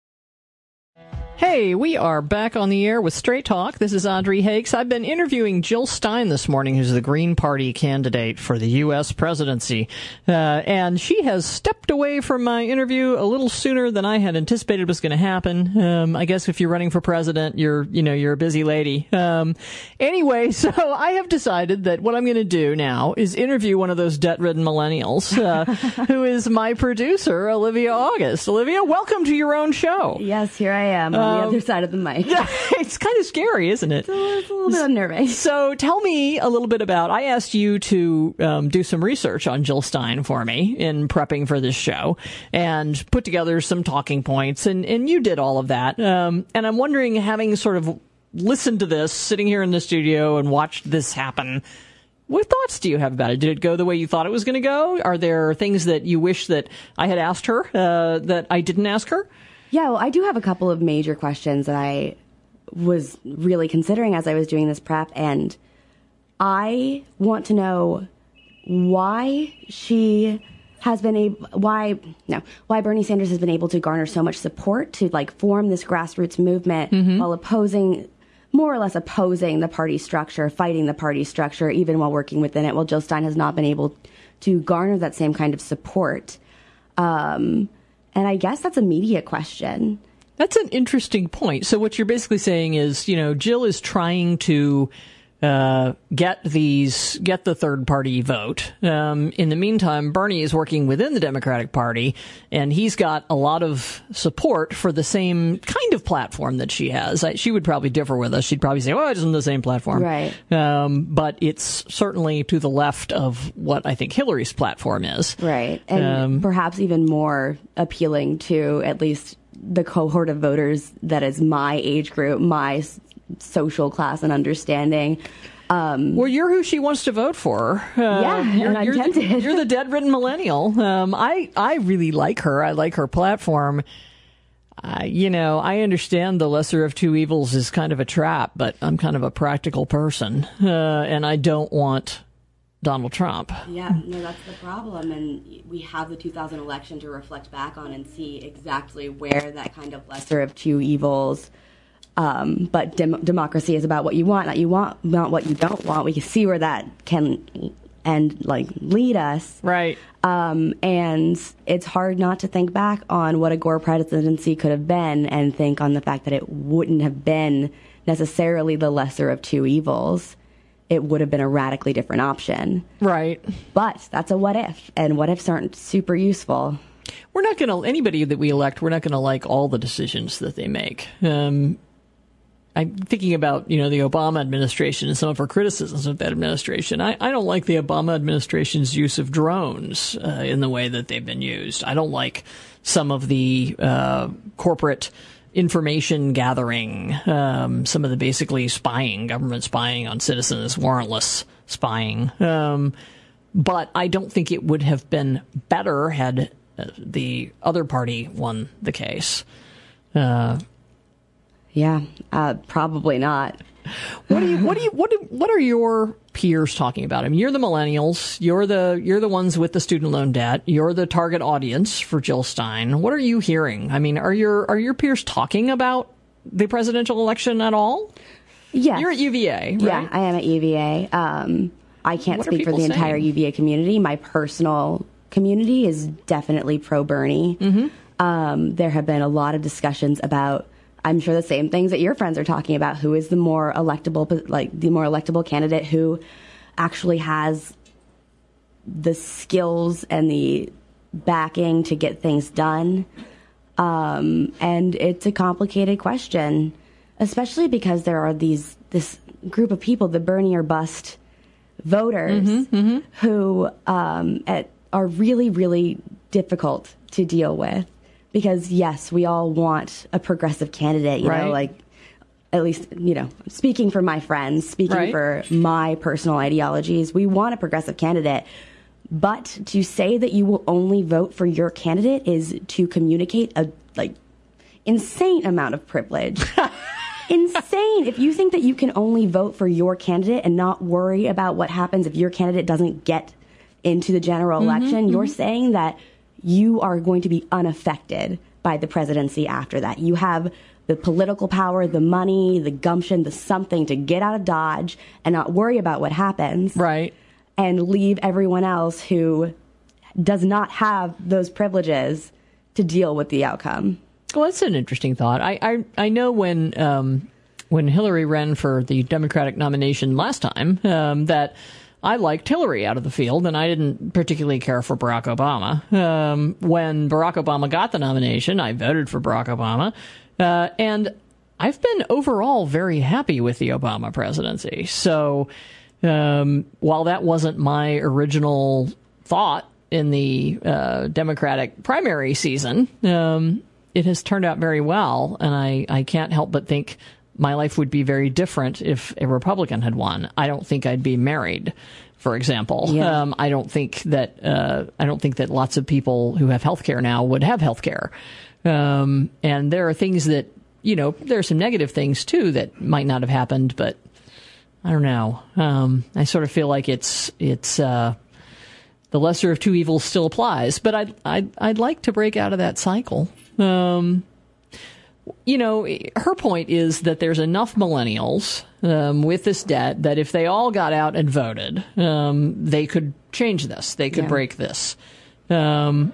Hey, we are back on the air with Straight Talk. This is Audrey Hakes. I've been interviewing Jill Stein this morning, who's the Green Party candidate for the U S presidency. Uh, and she has stepped away from my interview a little sooner than I had anticipated was going to happen. Um, I guess if you're running for president, you're, you know, you're a busy lady. Um, anyway, so I have decided that what I'm going to do now is interview one of those debt-ridden millennials, uh, who is my producer, Olivia August. Olivia, welcome to your own show. Yes, here I am. Uh, on the other side of the mic. Yeah, it's kind of scary, isn't it? It's a, it's a little bit unnerving. So tell me a little bit about, I asked you to um, do some research on Jill Stein for me in prepping for this show and put together some talking points, and, and you did all of that. Um, and I'm wondering, having sort of listened to this, sitting here in the studio and watched this happen, what thoughts do you have about it? Did it go the way you thought it was going to go? Are there things that you wish that I had asked her uh, that I didn't ask her? Yeah, well, I do have a couple of major questions that I was really considering as I was doing this prep, and I want to know why she has been able, why, no, why Bernie Sanders has been able to garner so much support to like form this grassroots movement mm-hmm. while opposing, more or less opposing the party structure, fighting the party structure, even while working within it, while Jill Stein has not been able to garner that same kind of support. Um, and I guess that's a media question. That's an interesting point. So what you're basically saying is, you know, Jill is trying to uh, get these, get the third party vote. Um, in the meantime, Bernie is working within the Democratic Party, and he's got a lot of support for the same kind of platform that she has. I, she would probably differ with us. She'd probably say, well, it isn't the same platform. Right. Um, but it's certainly to the left of what I think Hillary's platform is. Right. And um, perhaps even more appealing to at least the cohort of voters that is my age group, my social class and understanding. Um, well, you're who she wants to vote for. Uh, yeah, you're, and I'm you're tempted. The, you're the dead-ridden millennial. Um, I, I really like her. I like her platform. Uh, you know, I understand the lesser of two evils is kind of a trap, but I'm kind of a practical person, uh, and I don't want Donald Trump. Yeah, no, that's the problem, and we have the two thousand election to reflect back on and see exactly where that kind of lesser of two evils. Um, but dem- democracy is about what you want, not you want, not what you don't want. We can see where that can and like lead us, right? Um, and it's hard not to think back on what a Gore presidency could have been, and think on the fact that it wouldn't have been necessarily the lesser of two evils. It would have been a radically different option. Right. But that's a what if, and what ifs aren't super useful. We're not going to, anybody that we elect, we're not going to like all the decisions that they make. Um, I'm thinking about, you know, the Obama administration and some of her criticisms of that administration. I, I don't like the Obama administration's use of drones uh, in the way that they've been used. I don't like some of the uh, corporate information gathering, um, some of the basically spying, government spying on citizens, warrantless spying. Um, but I don't think it would have been better had uh, the other party won the case. Uh, yeah, uh, probably not. What do you? What do you? What do, What are your peers talking about? I mean, you're the millennials. You're the you're the ones with the student loan debt. You're the target audience for Jill Stein. What are you hearing? I mean, are your are your peers talking about the presidential election at all? Yes. You're at U V A, right? Yeah, I am at U V A. Um, I can't what speak for the saying? entire U V A community. My personal community is definitely pro Bernie. Mm-hmm. Um, there have been a lot of discussions about, I'm sure, the same things that your friends are talking about. Who is the more electable, like the more electable candidate who actually has the skills and the backing to get things done? Um, and it's a complicated question, especially because there are these this group of people, the Bernie or bust voters, mm-hmm, mm-hmm. who um, at, are really, really difficult to deal with. Because, yes, we all want a progressive candidate, you right. know, like, at least, you know, speaking for my friends, speaking right. for my personal ideologies, we want a progressive candidate. But to say that you will only vote for your candidate is to communicate a, like, insane amount of privilege. Insane. If you think that you can only vote for your candidate and not worry about what happens if your candidate doesn't get into the general mm-hmm, election, mm-hmm. you're saying that you are going to be unaffected by the presidency after that. You have the political power, the money, the gumption, the something to get out of Dodge and not worry about what happens. Right. And leave everyone else who does not have those privileges to deal with the outcome. Well, that's an interesting thought. I I, I know when um, when Hillary ran for the Democratic nomination last time um, that I liked Hillary out of the field, and I didn't particularly care for Barack Obama. Um, when Barack Obama got the nomination, I voted for Barack Obama. Uh, and I've been overall very happy with the Obama presidency. So um, while that wasn't my original thought in the uh, Democratic primary season, um, it has turned out very well. And I, I can't help but think my life would be very different if a Republican had won. I don't think I'd be married, for example. Yeah. Um, I don't think that uh, I don't think that lots of people who have health care now would have health care. Um, and there are things that, you know, there are some negative things, too, that might not have happened. But I don't know. Um, I sort of feel like it's it's uh, the lesser of two evils still applies. But I'd, I'd, I'd like to break out of that cycle. Um You know, her point is that there's enough millennials um, with this debt that if they all got out and voted, um, they could change this. They could Yeah. break this. Um,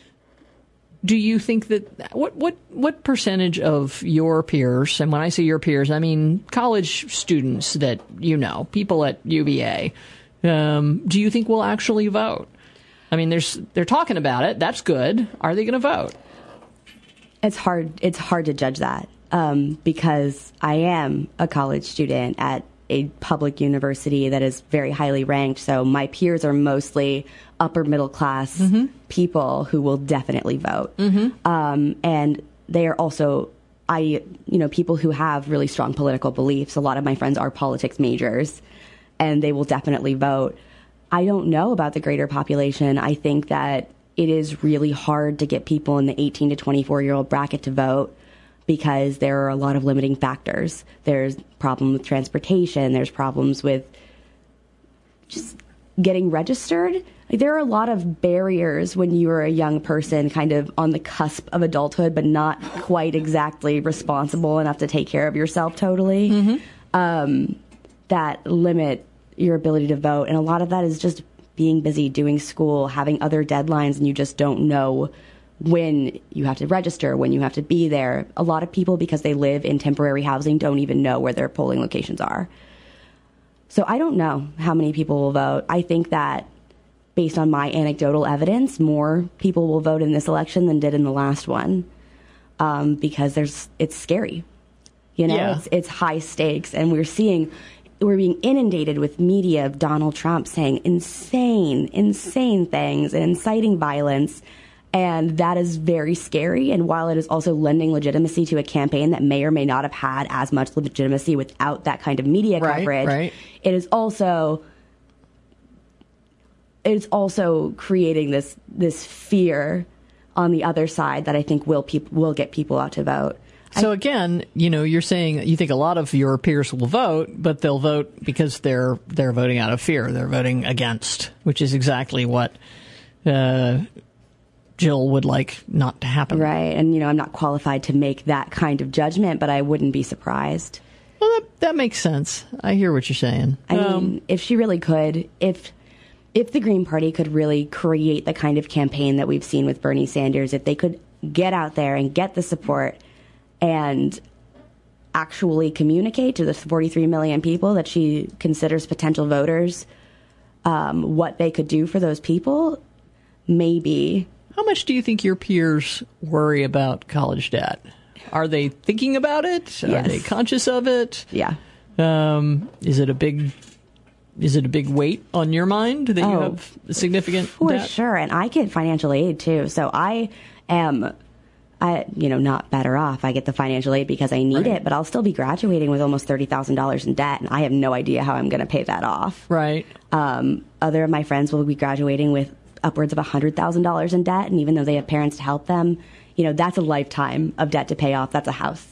do you think that what what what percentage of your peers, and when I say your peers, I mean college students that you know, people at U V A, um, do you think will actually vote? I mean, there's they're talking about it. That's good. Are they going to vote? It's hard. It's hard to judge that um, because I am a college student at a public university that is very highly ranked. So my peers are mostly upper middle class mm-hmm. people who will definitely vote, mm-hmm. um, and they are also I you know people who have really strong political beliefs. A lot of my friends are politics majors, and they will definitely vote. I don't know about the greater population. I think that it is really hard to get people in the eighteen to twenty-four year old bracket to vote because there are a lot of limiting factors. There's problem with transportation. There's problems with just getting registered. Like, there are a lot of barriers when you are a young person kind of on the cusp of adulthood, but not quite exactly responsible enough to take care of yourself totally, mm-hmm. um, that limit your ability to vote. And a lot of that is just being busy, doing school, having other deadlines, and you just don't know when you have to register, when you have to be there. A lot of people, because they live in temporary housing, don't even know where their polling locations are. So I don't know how many people will vote. I think that based on my anecdotal evidence, more people will vote in this election than did in the last one, um, because there's it's scary. You know, Yeah. it's, it's high stakes, and we're seeing... We're being inundated with media of Donald Trump saying insane, insane things and inciting violence. And that is very scary. And while it is also lending legitimacy to a campaign that may or may not have had as much legitimacy without that kind of media Right, coverage, right. it is also it's also creating this this fear on the other side that I think will peop- will get people out to vote. So again, you know, you're saying you think a lot of your peers will vote, but they'll vote because they're they're voting out of fear. They're voting against, which is exactly what uh, Jill would like not to happen. Right. And, you know, I'm not qualified to make that kind of judgment, but I wouldn't be surprised. Well, that, that makes sense. I hear what you're saying. I Um, mean, if she really could, if if the Green Party could really create the kind of campaign that we've seen with Bernie Sanders, if they could get out there and get the support and actually communicate to the forty-three million people that she considers potential voters um, what they could do for those people, maybe. How much do you think your peers worry about college debt? Are they thinking about it? Are Yes. they conscious of it? Yeah. Um, is it a big is it a big weight on your mind that you Oh, have significant For debt? sure. And I get financial aid too. So I am, I, you know, not better off. I get the financial aid because I need Right. it, but I'll still be graduating with almost thirty thousand dollars in debt. And I have no idea how I'm going to pay that off. Right. Um, other of my friends will be graduating with upwards of one hundred thousand dollars in debt. And even though they have parents to help them, you know, that's a lifetime of debt to pay off. That's a house.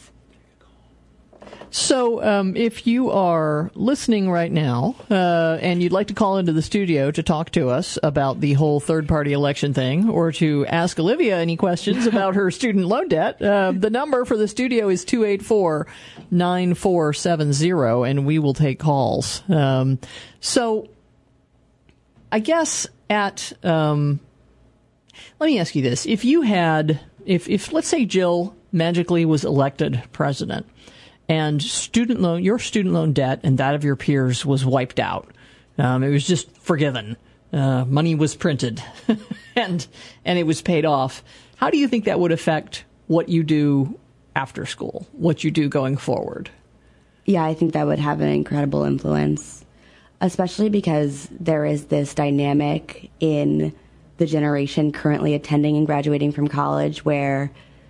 So um, if you are listening right now uh, and you'd like to call into the studio to talk to us about the whole third-party election thing or to ask Olivia any questions about her student loan debt, uh, the number for the studio is two eight four, nine four seven zero, and we will take calls. Um, so I guess at um, – let me ask you this. If you had – if if let's say Jill magically was elected president – and student loan, your student loan debt and that of your peers was wiped out. Um, it was just forgiven. Uh, money was printed, and and it was paid off. How do you think that would affect what you do after school, what you do going forward? Yeah, I think that would have an incredible influence, especially because there is this dynamic in the generation currently attending and graduating from college where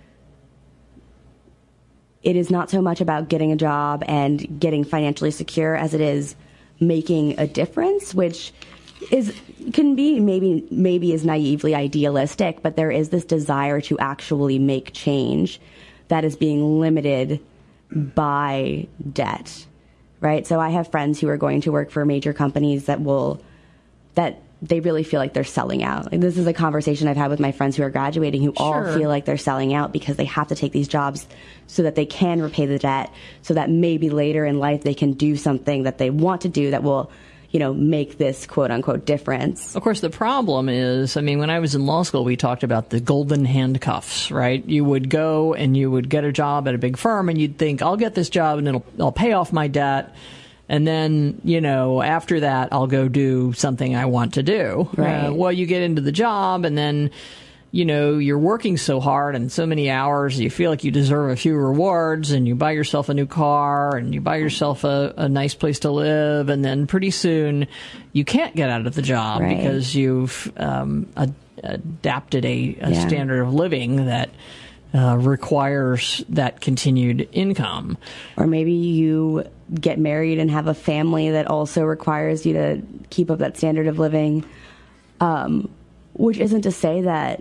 it is not so much about getting a job and getting financially secure as it is making a difference, which is can be maybe maybe is naively idealistic, but there is this desire to actually make change that is being limited by debt, right? So I have friends who are going to work for major companies that will that they really feel like they're selling out. Like, this is a conversation I've had with my friends who are graduating who Sure. all feel like they're selling out because they have to take these jobs so that they can repay the debt, so that maybe later in life they can do something that they want to do that will, you know, make this quote unquote difference. Of course, the problem is, I mean, when I was in law school, we talked about the golden handcuffs, right? You would go and you would get a job at a big firm and you'd think, I'll get this job and it'll, I'll pay off my debt. And then, you know, after that, I'll go do something I want to do. Right. Uh, well, you get into the job and then, you know, you're working so hard and so many hours, you feel like you deserve a few rewards, and you buy yourself a new car and you buy yourself a, a nice place to live. And then pretty soon you can't get out of the job Right. because you've um, ad- adapted a, a Yeah. standard of living that uh, requires that continued income. Or maybe you get married and have a family that also requires you to keep up that standard of living, um, which isn't to say that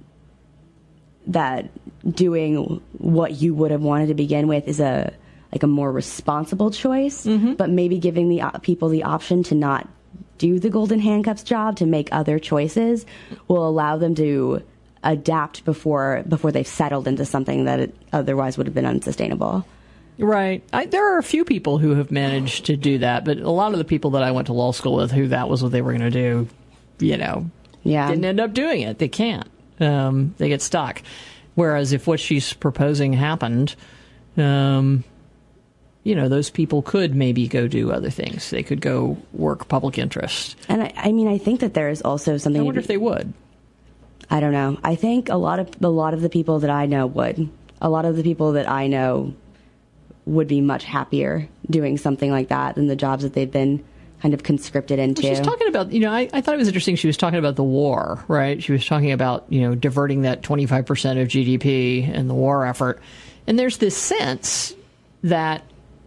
that doing what you would have wanted to begin with is a like a more responsible choice, Mm-hmm. but maybe giving the uh, people the option to not do the golden handcuffs job, to make other choices, will allow them to adapt before before they've settled into something that it otherwise would have been unsustainable. Right. I, there are a few people who have managed to do that, but a lot of the people that I went to law school with who that was what they were going to do, you know, Yeah. didn't end up doing it. They can't. Um, they get stuck. Whereas if what she's proposing happened, um, you know, those people could maybe go do other things. They could go work public interest. And I, I mean, I think that there is also something. I to wonder be- if they would. I don't know. I think a lot of a lot of the people that I know would. A lot of the people that I know would be much happier doing something like that than the jobs that they've been kind of conscripted into. She's talking about, you know, I, I thought it was interesting. She was talking about the war, right? She was talking about, you know, diverting that twenty-five percent of G D P in the war effort. And there's this sense that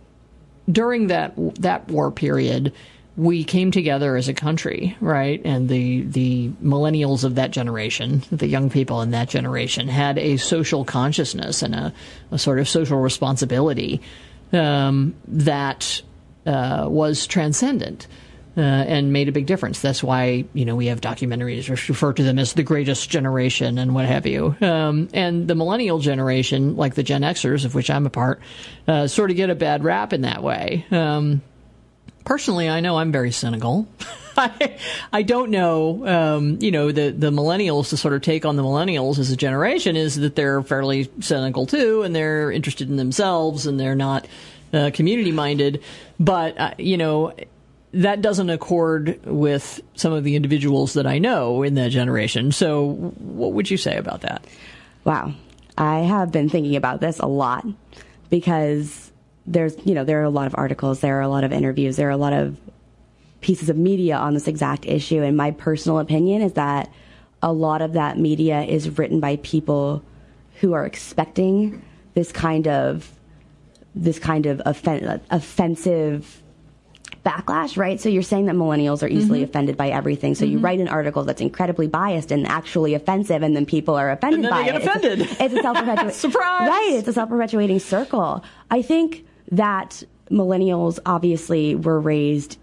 during that that war period, we came together as a country, right? And the the millennials of that generation, the young people in that generation, had a social consciousness and a, a sort of social responsibility um, that uh, was transcendent uh, and made a big difference. That's why, you know, we have documentaries which refer to them as the greatest generation and what have you. Um, and the millennial generation, like the Gen Xers, of which I'm a part, uh, sort of get a bad rap in that way. Um, Personally, I know I'm very cynical. I, I don't know, um, you know, the, the millennials, to sort of take on the millennials as a generation is that they're fairly cynical too, and they're interested in themselves, and they're not uh, community-minded. But, uh, you know, that doesn't accord with some of the individuals that I know in that generation. So what would you say about that? Wow. I have been thinking about this a lot because there's, you know, there are a lot of articles, there are a lot of interviews, there are a lot of pieces of media on this exact issue. And my personal opinion is that a lot of that media is written by people who are expecting this kind of, this kind of offen- offensive backlash, right? So you're saying that millennials are easily mm-hmm. offended by everything. So mm-hmm. you write an article that's incredibly biased and actually offensive, and then people are offended and then by they get it. Offended. It's a, it's a self-perpetuating surprise, right? It's a self-perpetuating circle. I think that millennials obviously were raised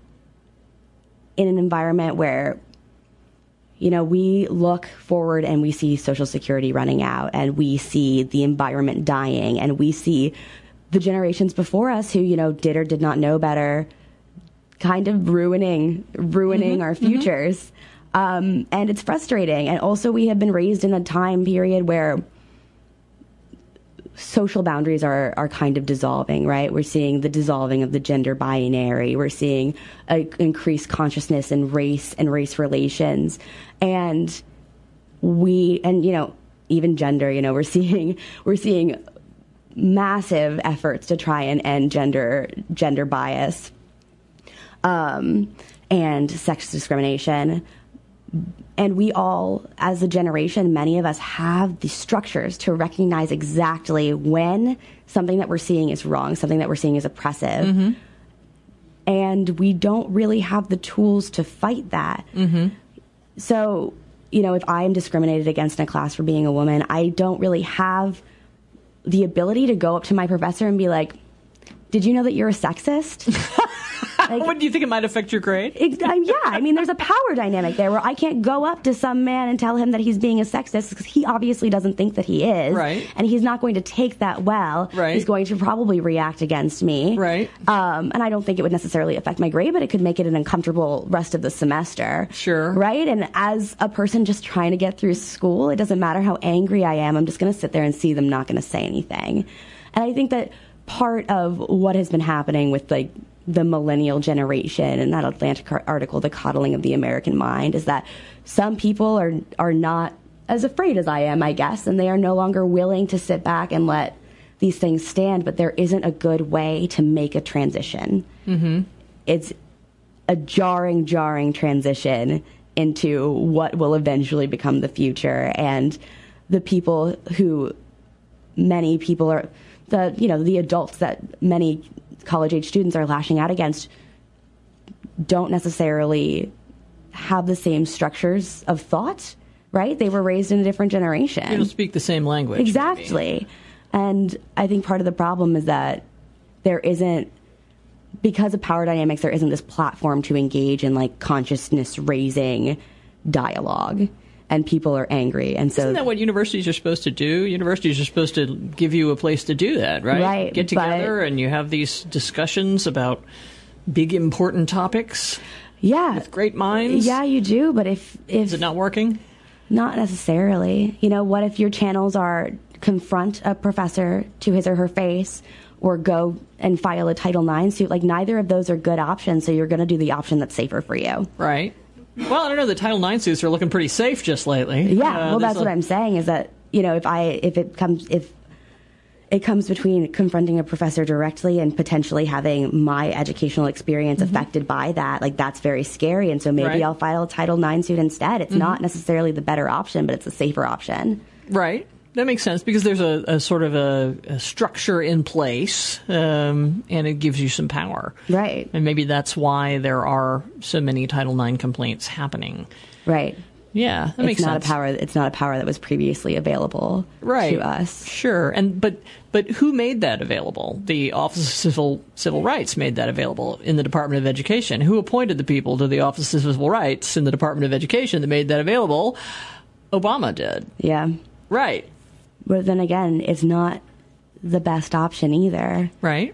in an environment where, you know, we look forward and we see Social Security running out, and we see the environment dying, and we see the generations before us who, you know, did or did not know better, kind of ruining, ruining mm-hmm, our futures. Mm-hmm. Um, and it's frustrating. And also we have been raised in a time period where social boundaries are, are kind of dissolving, right? We're seeing the dissolving of the gender binary. We're seeing an increased consciousness in race and race relations. And we, and, you know, even gender, you know, we're seeing, we're seeing massive efforts to try and end gender, gender bias, um, and sex discrimination. And we all, as a generation, many of us have the structures to recognize exactly when something that we're seeing is wrong, something that we're seeing is oppressive. Mm-hmm. And we don't really have the tools to fight that. Mm-hmm. So, you know, if I am discriminated against in a class for being a woman, I don't really have the ability to go up to my professor and be like, did you know that you're a sexist? Like, what do you think it might affect your grade? It, uh, yeah, I mean, there's a power dynamic there where I can't go up to some man and tell him that he's being a sexist because he obviously doesn't think that he is. Right. And he's not going to take that well. Right. He's going to probably react against me. Right. Um, and I don't think it would necessarily affect my grade, but it could make it an uncomfortable rest of the semester. Sure. Right? And as a person just trying to get through school, it doesn't matter how angry I am. I'm just going to sit there and see them not going to say anything. And I think that part of what has been happening with, like, the millennial generation and that Atlantic article, The Coddling of the American Mind, is that some people are are not as afraid as I am, I guess, and they are no longer willing to sit back and let these things stand, but there isn't a good way to make a transition. Mm-hmm. It's a jarring, jarring transition into what will eventually become the future, and the people who many people are, the you know, the adults that many college-age students are lashing out against don't necessarily have the same structures of thought, right? They were raised in a different generation. They don't speak the same language. Exactly. Maybe. And I think part of the problem is that there isn't, because of power dynamics, there isn't this platform to engage in, like, consciousness-raising dialogue. And people are angry. And so, isn't that what universities are supposed to do? Universities are supposed to give you a place to do that, right? Right. Get together and you have these discussions about big, important topics. Yeah. With great minds. Yeah, you do. But if, if is it not working? Not necessarily. You know, what if your channels are confront a professor to his or her face, or go and file a Title nine suit? Like, neither of those are good options. So you're going to do the option that's safer for you. Right. Well, I don't know. The Title nine suits are looking pretty safe just lately. Yeah, uh, well, that's a... what I'm saying is that, you know, if I if it comes if it comes between confronting a professor directly and potentially having my educational experience mm-hmm. affected by that, like, that's very scary. And so maybe right. I'll file a Title nine suit instead. It's mm-hmm. not necessarily the better option, but it's a safer option. Right. That makes sense because there's a, a sort of a, a structure in place, um, and it gives you some power. Right. And maybe that's why there are so many Title nine complaints happening. Right. Yeah, that it's makes not sense. A power, it's not a power that was previously available right. to us. Sure. And but but who made that available? The Office of Civil Civil Rights made that available in the Department of Education. Who appointed the people to the Office of Civil Rights in the Department of Education that made that available? Obama did. Yeah. Right. But then again, it's not the best option either. Right.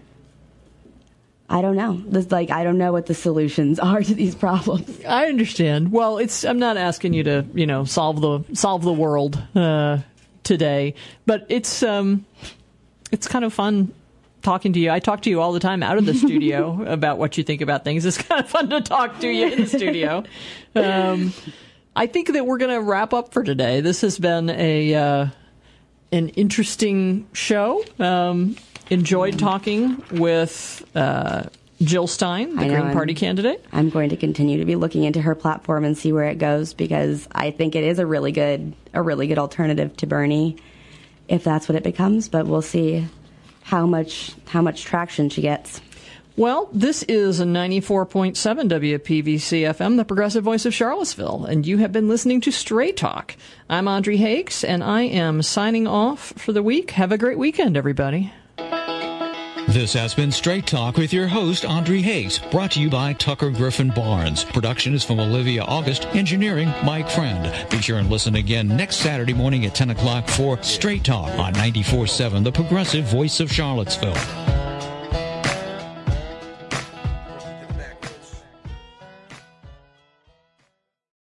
I don't know. This, like, I don't know what the solutions are to these problems. I understand. Well, it's. I'm not asking you to, you know, solve the solve the world uh, today, but it's um, it's kind of fun talking to you. I talk to you all the time out of the studio about what you think about things. It's kind of fun to talk to you in the studio. Um, I think that we're going to wrap up for today. This has been a. Uh, An interesting show. Um, enjoyed talking with uh, Jill Stein, the Green Party candidate. I'm going to continue to be looking into her platform and see where it goes because I think it is a really good, a really good alternative to Bernie, if that's what it becomes. But we'll see how much how much traction she gets. Well, this is a ninety-four point seven W P V C F M, the progressive voice of Charlottesville, and you have been listening to Straight Talk. I'm Audrey Hakes, and I am signing off for the week. Have a great weekend, everybody. This has been Straight Talk with your host, Audrey Hakes, brought to you by Tucker Griffin Barnes. Production is from Olivia August, engineering Mike Friend. Be sure and listen again next Saturday morning at ten o'clock for Straight Talk on ninety-four point seven, the progressive voice of Charlottesville.